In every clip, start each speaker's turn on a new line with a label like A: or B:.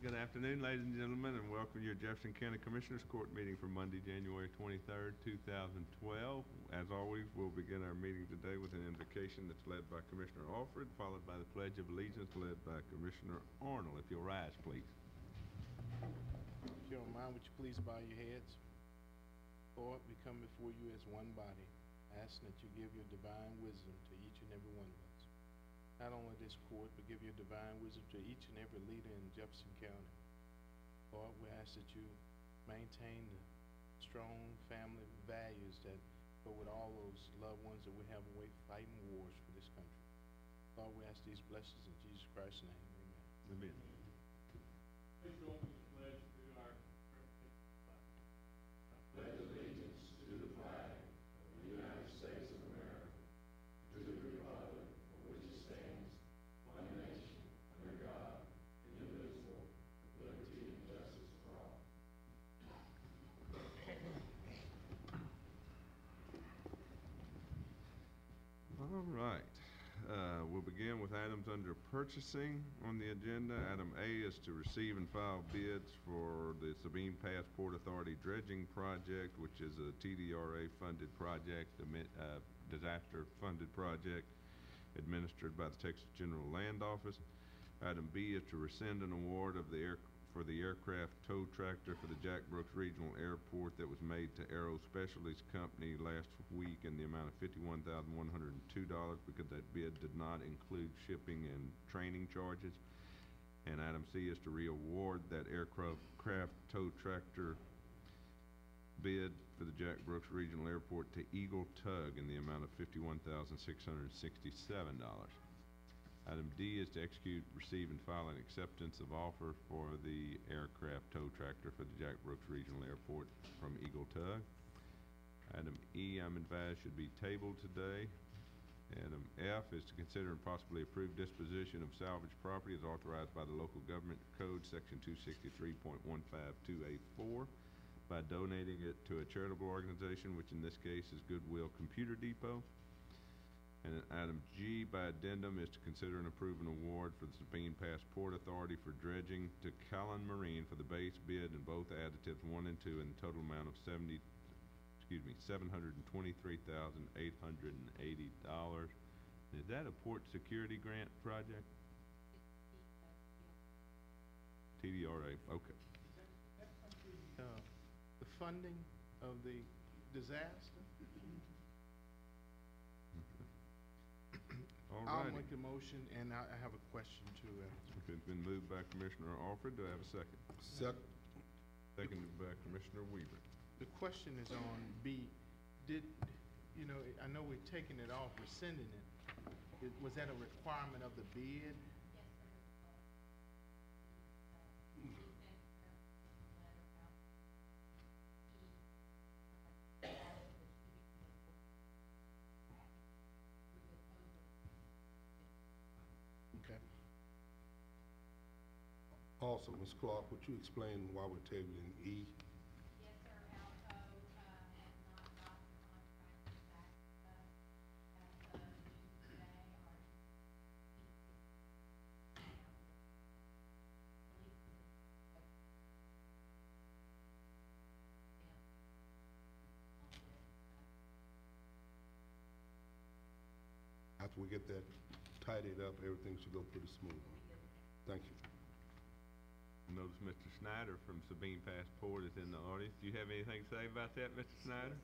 A: Good afternoon, ladies and gentlemen, and welcome to your Jefferson County Commissioners Court meeting for Monday, January 23rd, 2012. As always, we'll begin our meeting today with an invocation that's led by Commissioner Alford, followed by the Pledge of Allegiance led by Commissioner Arnold. If you'll rise, please.
B: If you don't mind, would you please bow your heads? Lord, we come before you as one body, asking that you give your divine wisdom to each and every one of us. Not only this court, but give your divine wisdom to each and every leader in Jefferson County. Lord, we ask that you maintain the strong family values that go with all those loved ones that we have away fighting wars for this country. Lord, we ask these blessings in Jesus Christ's name. Amen.
A: Amen.
C: Please join me in the pledge to our
D: pledge allegiance to the flag of the United States of America, to the republic for which it stands, one nation, under God, indivisible, with liberty and justice for all.
A: All right. We'll begin with items under purchasing on the agenda. Item A is to receive and file bids for the Sabine Pass Port Authority dredging project, which is a TDRA funded project, disaster funded project administered by the Texas General Land Office. Item B is to rescind an award of for the aircraft tow tractor for the Jack Brooks Regional Airport that was made to Aero Specialties Company last week in the amount of $51,102 because that bid did not include shipping and training charges. And item C is to re-award that aircraft tow tractor bid for the Jack Brooks Regional Airport to Eagle Tug in the amount of $51,667. Item D is to execute, receive, and file an acceptance of offer for the aircraft tow tractor for the Jack Brooks Regional Airport from Eagle Tug. Item E, I'm advised, should be tabled today. Item F is to consider and possibly approve disposition of salvage property as authorized by the Local Government Code, Section 263.15284, by donating it to a charitable organization, which in this case is Goodwill Computer Depot. And item G, by addendum, is to consider and approve an award for the Sabine Pass Port Authority for dredging to Callan Marine for the base bid and both additives 1 and 2 in the total amount of $723,880. Is that a port security grant project? TDRA, okay.
B: The funding of the disaster? I'll make a motion, and I have a question too.
A: It's been moved by Commissioner Alford. Do I have a second?
D: Second.
A: Seconded by Commissioner Weaver.
B: The question is on B. I know we're taking it off, rescinding it. Was that a requirement of the bid?
D: Also, Ms. Clark, would you explain why we're tabling E?
E: Yes, sir. Alco had not gotten the contract back to us as of today.
D: After we get that tidied up, everything should go pretty smooth. Thank you.
A: Notice Mr. Snyder from Sabine Pass Port is in the audience. Do you have anything to say about that, Mr. Snyder?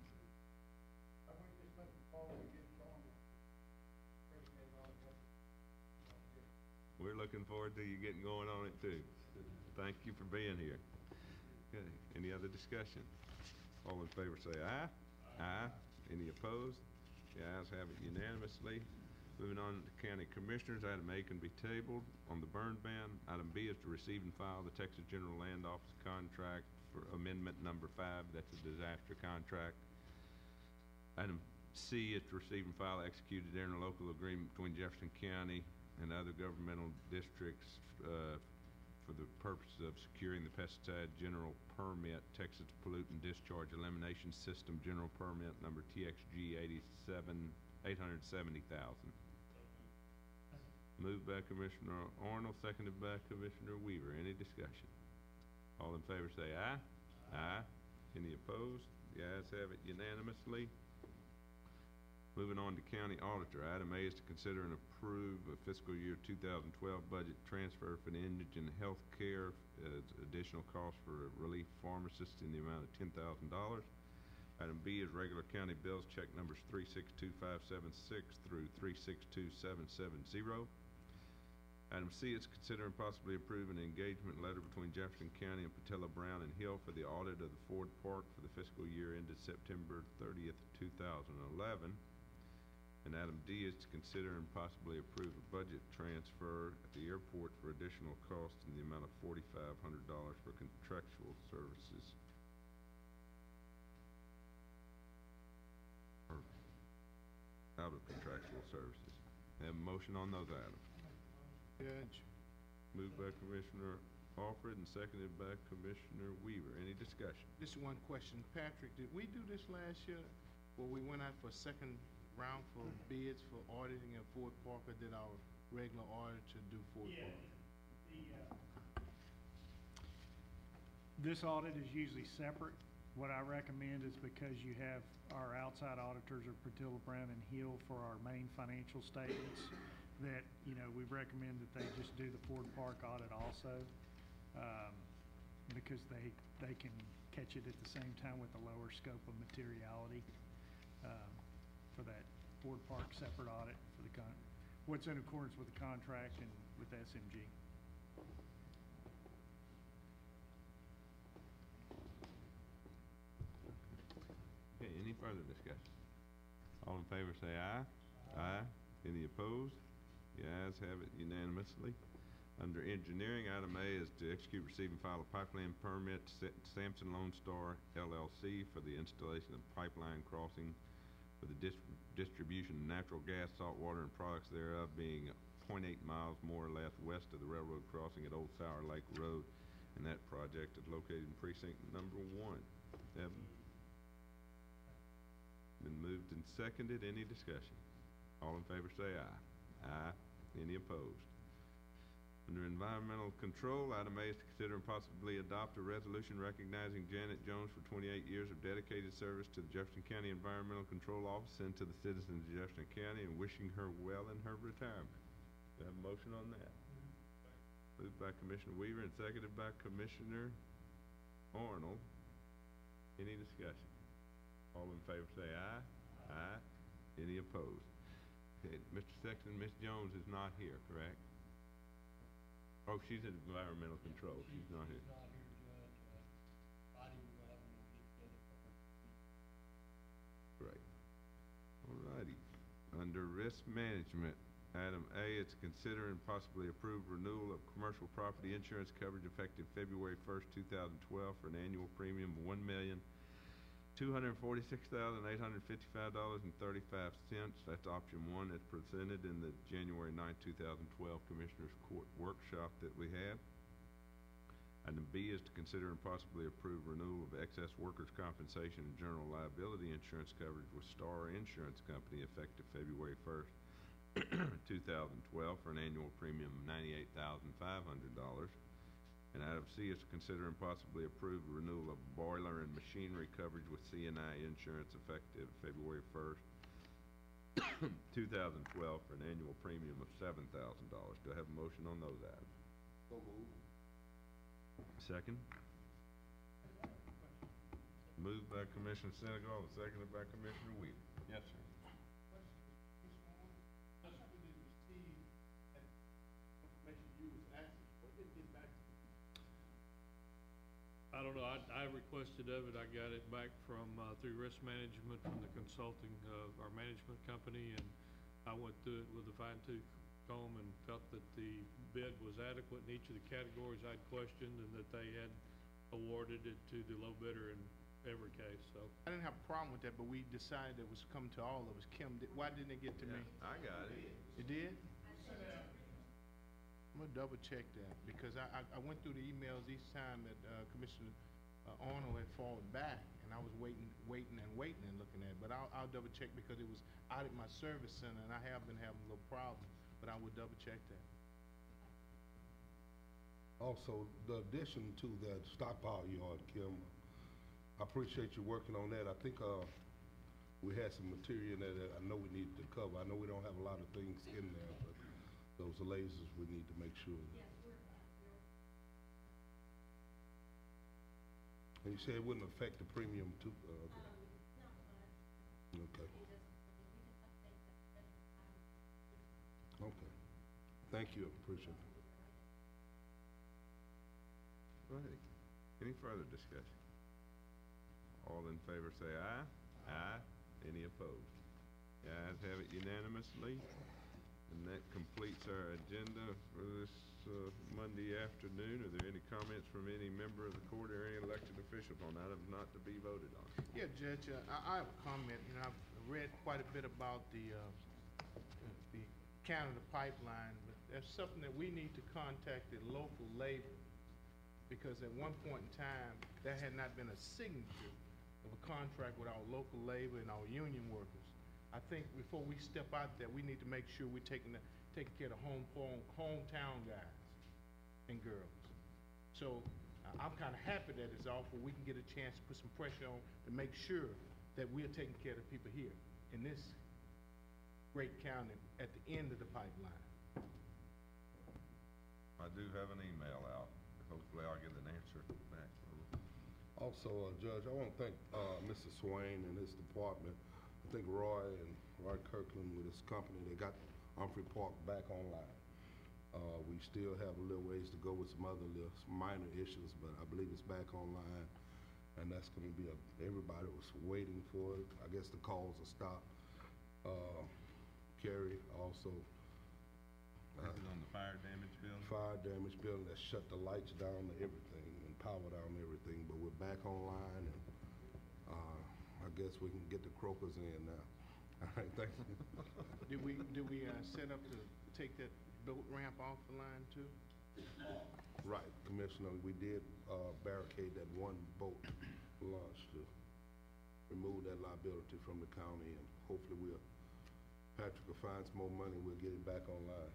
A: We're looking forward to you getting going on it too. Thank you for being here. Okay. Any other discussion? All in favor say aye. Aye. Any opposed? The ayes have it unanimously. Moving on to County Commissioners, item A can be tabled on the burn ban. Item B is to receive and file the Texas General Land Office contract for amendment number 5. That's a disaster contract. Item C is to receive and file executed interlocal agreement between Jefferson County and other governmental districts for the purpose of securing the pesticide general permit, Texas Pollutant Discharge Elimination System general permit number TXG 870,000. Moved by Commissioner Arnold, seconded by Commissioner Weaver. Any discussion? All in favor say aye. Aye. Any opposed? The ayes have it unanimously. Moving on to County Auditor. Item A is to consider and approve a fiscal year 2012 budget transfer for the indigent health care as additional cost for a relief pharmacist in the amount of $10,000. Item B is regular county bills, check numbers 362576 through 362770. Item C is consider and possibly approve an engagement letter between Jefferson County and Patella Brown and Hill for the audit of the Ford Park for the fiscal year ended September 30th, 2011. And item D is to consider and possibly approve a budget transfer at the airport for additional costs in the amount of $4,500 for contractual services. Or out of contractual services. Have a motion on those items.
B: Judge,
A: Moved by Commissioner Alfred and seconded by Commissioner Weaver. Any discussion?
B: just one question. Patrick, did we do this last year where we went out for a second round for bids for auditing at Ford Park, or did our regular auditor do Ford Park?
F: This audit is usually separate. What I recommend is because you have our outside auditors are Patilla Brown and Hill for our main financial statements, that, you know, we recommend that they just do the Ford Park audit also, because they can catch it at the same time with a lower scope of materiality, for that Ford Park separate audit for the what's in accordance with the contract and with SMG.
A: Okay, any further discussion? All in favor say aye. Aye. Any opposed? The ayes have it unanimously. Under engineering, item A is to execute, receive, and file a pipeline permit to Sampson Lone Star LLC for the installation of pipeline crossing for the distribution of natural gas, salt water, and products thereof, being 0.8 miles more or less west of the railroad crossing at Old Sour Lake Road, and that project is located in precinct number 1. Been moved and seconded. Any discussion? All in favor say aye. Aye. Any opposed? Under environmental control, item A is to consider and possibly adopt a resolution recognizing Janet Jones for 28 years of dedicated service to the Jefferson County Environmental Control Office and to the citizens of Jefferson County, and wishing her well in her retirement. Do I have a motion on that? Moved by Commissioner Weaver and seconded by Commissioner Arnold. Any discussion? All in favor say aye. Aye. Any opposed? Okay, Mr. Sexton, Ms. Jones is not here, correct? Oh, she's in environmental control. She's not here.
C: She's not here, Judge. Body will have and we'll get together for her.
A: Great. All righty. Under risk management, item A is to consider and possibly approve renewal of commercial property insurance coverage effective February 1st, 2012 for an annual premium of $1,246,855.35. That's option 1 that's presented in the January 9, 2012 Commissioners Court workshop that we have. Item B is to consider and possibly approve renewal of excess workers' compensation and general liability insurance coverage with Star Insurance Company effective February 1st, 2012 for an annual premium of $98,500. And item C is to consider and possibly approve a renewal of boiler and machinery coverage with C&I Insurance effective February 1st, 2012 for an annual premium of $7,000. Do I have a motion on those items?
B: So moved.
A: Second? Moved by Commissioner Senegal and seconded by Commissioner Weaver. Yes, sir.
C: I don't know, I requested of it, I got it back from, through risk management from the consulting, our management company, and I went through it with a fine tooth comb and felt that the bid was adequate in each of the categories I'd questioned, and that they had awarded it to the low bidder in every case, so.
B: I didn't have a problem with that, but we decided it was coming to all of us. Kim, why didn't it get to me?
A: I got it.
B: It did? I'm gonna double check that, because I went through the emails each time that Commissioner Arnold had fallen back, and I was waiting and looking at it, but I'll double check, because it was out at my service center, and I have been having a little problem. but I will double check that.
G: Also, the addition to that stockpile yard, Kim, I appreciate you working on that. I think, we had some material in there that I know we needed to cover. I know we don't have a lot of things in there, but those lasers, we need to make sure.
E: Yes, we're.
G: And you said it wouldn't affect the premium too,
E: Not much.
G: okay,
E: It doesn't, we can update that.
G: okay. Thank you, appreciate it.
A: Righty. Any further discussion? All in favor say aye. Aye. Any opposed? The ayes have it unanimously, and that completes our agenda for this Monday afternoon. Are there any comments from any member of the court or any elected officials on items not to be voted on?
B: Yeah, Judge, I have a comment, and I've read quite a bit about the Canada pipeline, but there's something that we need to contact the local labor, because at one point in time, there had not been a signature of a contract with our local labor and our union workers. I think before we step out there, we need to make sure we're taking care of the hometown guys and girls. So I'm kind of happy that it's offered. We can get a chance to put some pressure on to make sure that we're taking care of the people here in this great county at the end of the pipeline.
A: I do have an email out. Hopefully I'll get an answer back from them.
G: Also, Judge, I want to thank Mr. Swain and his department. I think Roy Kirkland with his company, they got Humphrey Park back online. We still have a little ways to go with some other little minor issues, but I believe it's back online, and that's going to be everybody was waiting for it. I guess the calls will stop. Kerry also.
A: This is on the fire damage building?
G: Fire damage building that shut the lights down and everything and power down and everything, but we're back online, and I guess we can get the croakers in now. All right, thank you.
B: Did we set up to take that boat ramp off the line too?
G: Right, Commissioner, we did barricade that one boat launch to remove that liability from the county, and hopefully Patrick will find some more money, we'll get it back online.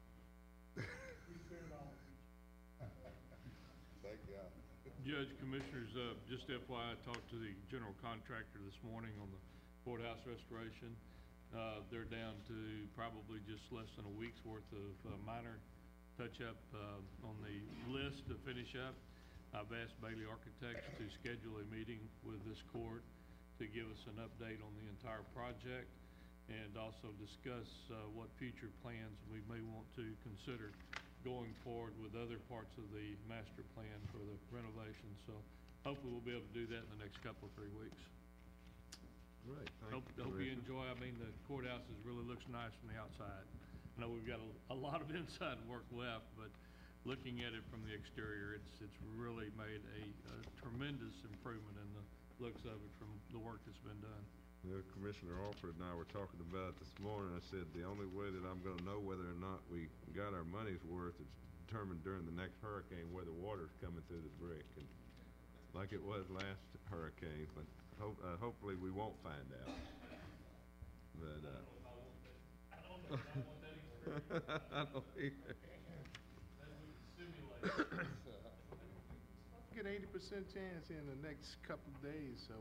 G: Thank you.
C: Judge, Commissioners, just FYI, I talked to the general contractor this morning on the courthouse restoration. They're down to probably just less than a week's worth of minor touch-up on the list to finish up. I've asked Bailey Architects to schedule a meeting with this court to give us an update on the entire project and also discuss what future plans we may want to consider going forward with other parts of the master plan for the renovation. So hopefully we'll be able to do that in the next couple of 3 weeks.
A: Great,
C: Hope you enjoy. I mean, the courthouse really looks nice from the outside. I know we've got a lot of inside work left, but looking at it from the exterior, it's really made a tremendous improvement in the looks of it from the work that's been done.
A: Well, Commissioner Alford and I were talking about it this morning. I said the only way that I'm gonna know whether or not we got our money's worth is determined during the next hurricane where the water's coming through the brick, and like it was last hurricane, but hopefully we won't find out. But,
C: I don't know if I want that experience.
A: I don't either.
C: That we can simulate.
B: Get 80% chance in the next couple of days, so.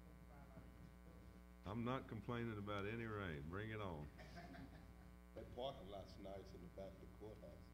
A: I'm not complaining about any rain. Bring it on.
G: That parking lot's nice in the back of the courthouse.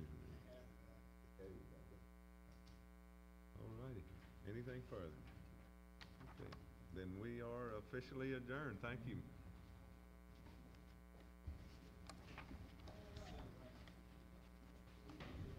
A: All righty. Anything further? Okay. Then we are officially adjourned. Thank you.